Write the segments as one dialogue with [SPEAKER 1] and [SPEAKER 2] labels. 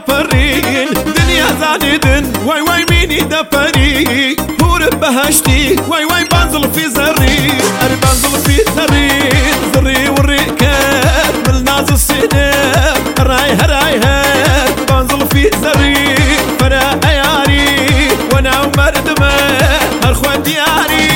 [SPEAKER 1] دپرین دنیا زاندن وای وای مینی دپری هور بهشتی وای وای بانزل في زري ار بانزل في زري زري والركاب من ناز السنة رايها رايها بانزل في زري فانا عياري وانا ومردمه هالخوان دياري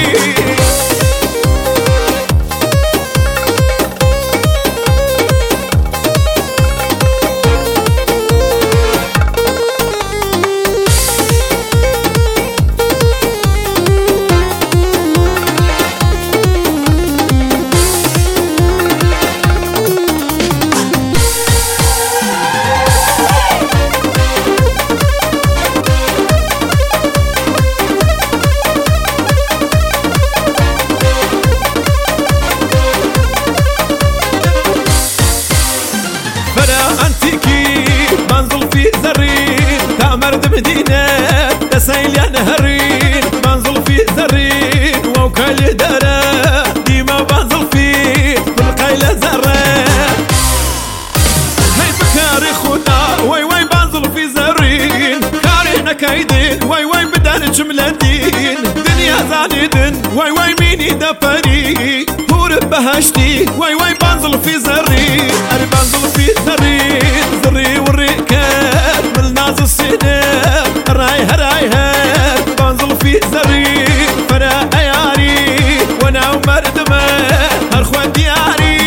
[SPEAKER 1] بنزل في زرين تامرد مدينة تسيل يا نهرين بنزل في زرين ووكال دارة ديما بنزل في القيلة زرة هاي بكاري خونا واي واي بنزل في زرين كارينا كايدين واي واي بدان جملتين دنيا زاندن واي واي ميني دبري هور بهشتي واي واي بنزل في زرين اري بنزل في زرين زري والركاب من ناز السنة رايها رايها بنزل في زري فانا عياري وانا ومردمه هالخوان دياري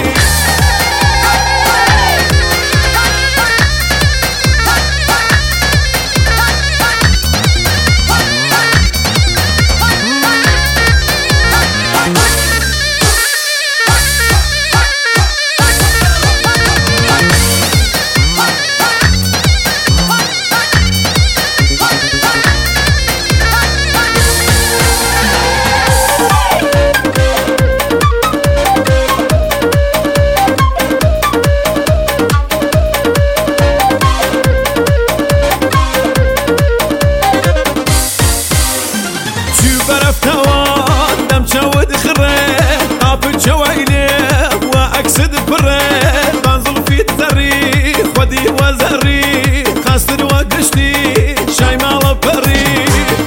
[SPEAKER 1] جود خريت طاب جويلي واكسد بريت بنزل في الزري خدي وزري خاسر وقشتي شاي مال بري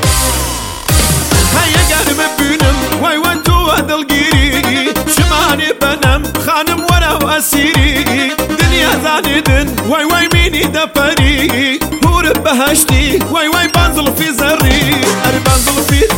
[SPEAKER 1] هيا قلب بينم واي وانتو هذا القيري شماني بنم خانم ورا واسيري دنيا زاندن واي واي ميني دبري هور بهشتي واي واي بنزل في زري اري بنزل في